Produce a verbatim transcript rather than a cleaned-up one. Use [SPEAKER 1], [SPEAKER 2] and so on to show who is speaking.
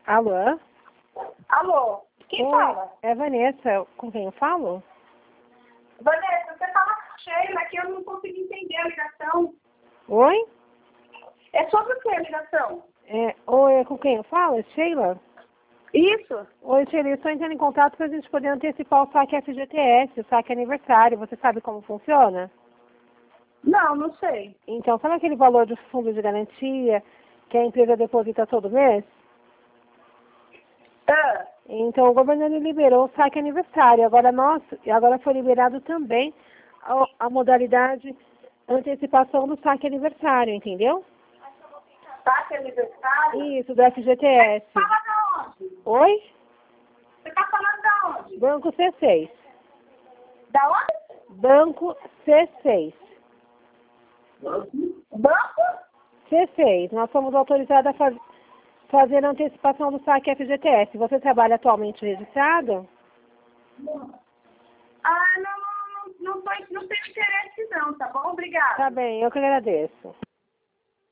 [SPEAKER 1] Alô?
[SPEAKER 2] Alô, quem
[SPEAKER 1] Oi,
[SPEAKER 2] fala?
[SPEAKER 1] é Vanessa. Com quem eu falo?
[SPEAKER 2] Vanessa, você fala com a Sheila, que eu não consegui entender a ligação.
[SPEAKER 1] Oi?
[SPEAKER 2] É sobre o que a ligação?
[SPEAKER 1] É, oi, é com quem eu falo? É Sheila?
[SPEAKER 2] Isso?
[SPEAKER 1] Oi, Sheila, eu estou entrando em contato para a gente poder antecipar o saque F G T S, o saque aniversário. Você sabe como funciona?
[SPEAKER 2] Não, não sei.
[SPEAKER 1] Então, sabe aquele valor do fundo de garantia que a empresa deposita todo mês?
[SPEAKER 2] Ah,
[SPEAKER 1] Então, o governo ele liberou o saque aniversário. Agora, nós, agora foi liberado também a, a modalidade antecipação do saque aniversário, entendeu?
[SPEAKER 2] tá que é aniversário?
[SPEAKER 1] Isso, do F G T S.
[SPEAKER 2] Fala de onde?
[SPEAKER 1] Oi?
[SPEAKER 2] Você tá falando de onde?
[SPEAKER 1] Banco C seis.
[SPEAKER 2] Da onde?
[SPEAKER 1] Banco C seis.
[SPEAKER 2] Banco?
[SPEAKER 1] C seis. Nós somos autorizados a faz, fazer a antecipação do saque F G T S. Você trabalha atualmente registrado?
[SPEAKER 2] Ah, não, não, não, não, tô, não tenho interesse não, tá bom? Obrigada.
[SPEAKER 1] Tá bem, eu que agradeço.